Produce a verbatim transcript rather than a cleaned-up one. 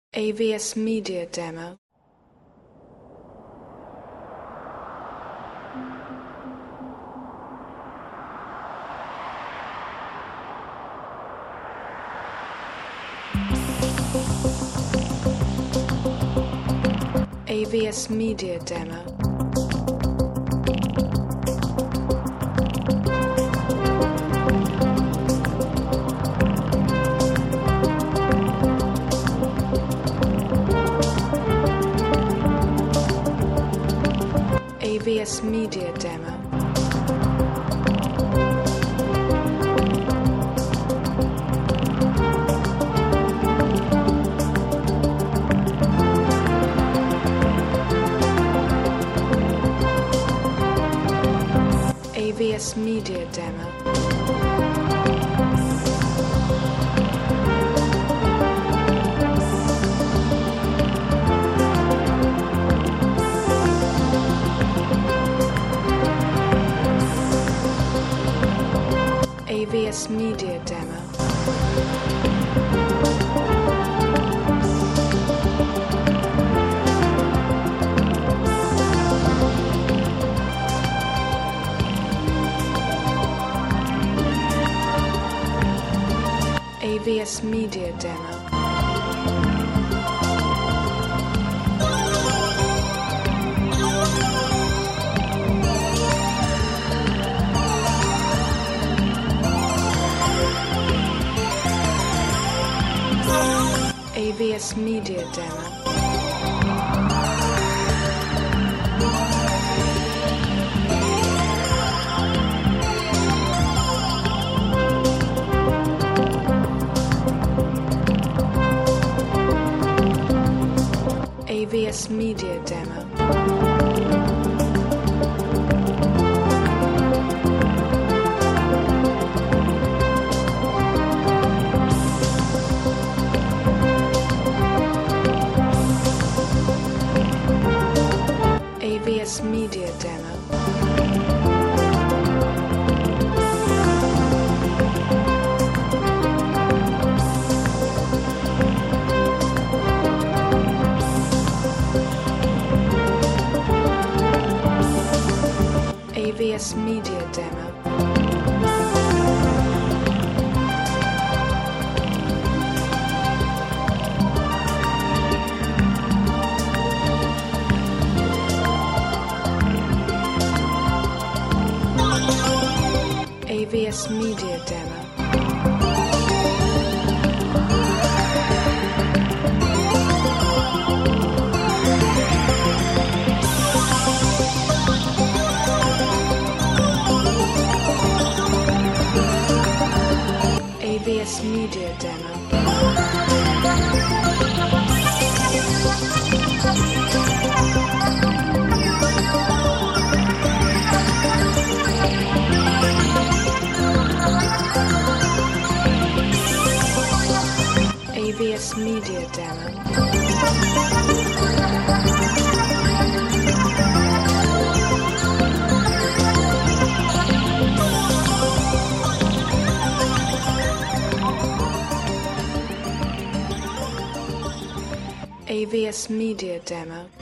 A V S Media Demo. A V S Media Demo. A V S Media Demo. A V S Media Demo. A V S Media Demo. A V S Media Demo. A V S Media Demo. A V S Media Demo. A V S Media Demo. A V S Media Demo. A V S Media Demo. A V S Media Demo. A V S Media Demo. A V S Media Demo.